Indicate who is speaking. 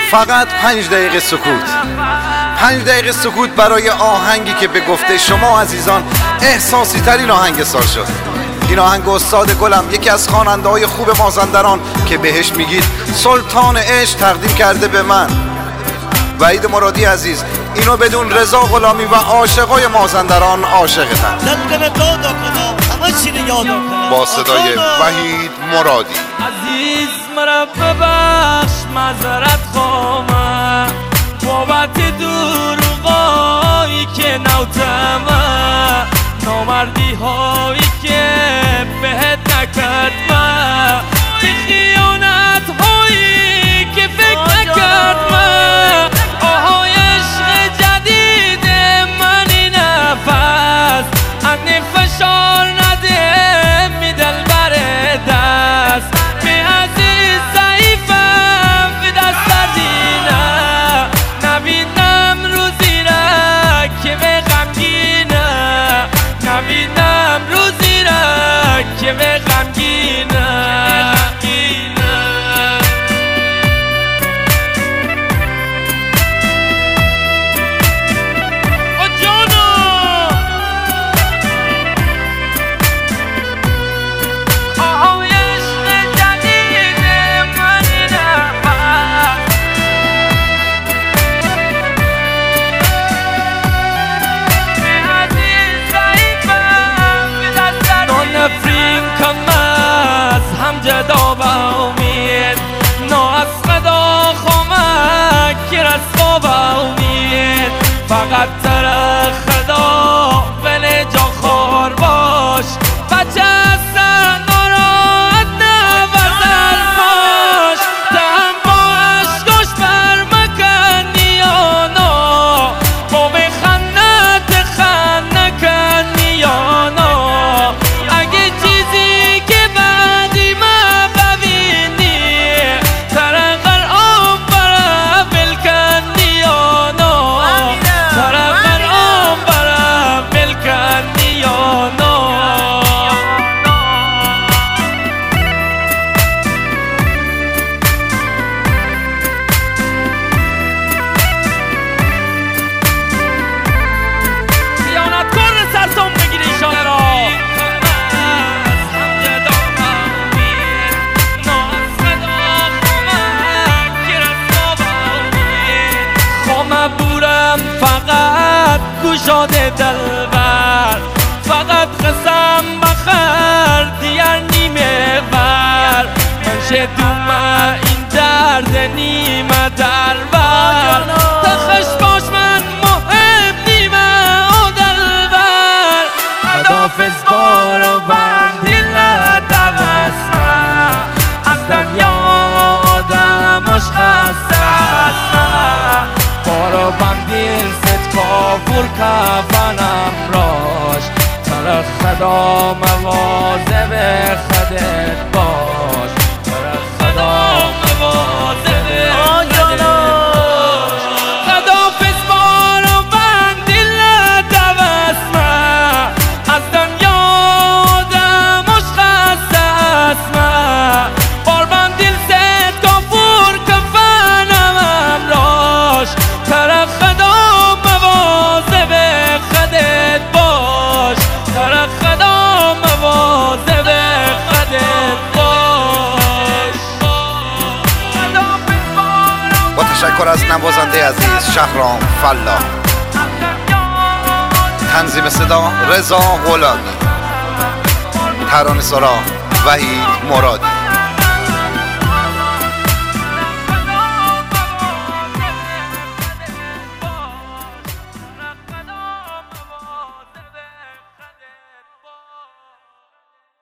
Speaker 1: فقط 5 دقیقه سکوت، 5 دقیقه سکوت برای آهنگی که به گفته شما عزیزان احساسی ترین آهنگ سال شد. این آهنگ استاد گلم، یکی از خواننده های خوب مازندران که بهش میگید سلطان عشق، تقدیم کرده به من وحید مرادی عزیز. اینو بدون رضا غلامی و عاشقای مازندران عاشقتن. با صدای وحید مرادی.
Speaker 2: عزیز مرا ببخش، معذرت خواهم بابت دروغایی که نوتم، نامردی هایی که بهت نکردم، به خیانت هایی که فکر نکردم. آهای عشق جدید من این نفس، انی فشار نده می دل بر دست، می عزیز ضعیفم به دست دردینه، نبینم روزی را که به غمگینه، نبینم روزی را که به غمگینه. جدا و امید نا از خدا خامک که رسوا و امید، فقط تر خدا بله جا خور باش، بچه هستن ناراحت نوزر باش، تهم با عشقاش بر مکن نیانا، با به خندت خند نکن نیانا. اگه چیزی که فقط گوشاده دلبر، فقط قسم بخر دیگر نیمه ور، من شدوم این درد نیمه دربر، تخش باش من محب نیمه او دلبر. خدافز بارو بندیل دوستم، از دنیا آدمش خسته هستم، بارو بندیل ست کافور کفنم راش، تر خدا مواظب خودت باش، تر خدا مواظب خودت باش. خدافز بارو بندیل دوستم، از دنیا آدمش خسته هستم، بار بندیل ست کافور کفنم راش، تر خدا مواظب خودت باش، تر خدا مواظب خودت باش.
Speaker 1: با تشکر از نوازنده عزیز شهرام فلاح. تنظیم صدا رضا غلامی، ترانه‌سرا وحید مرادی.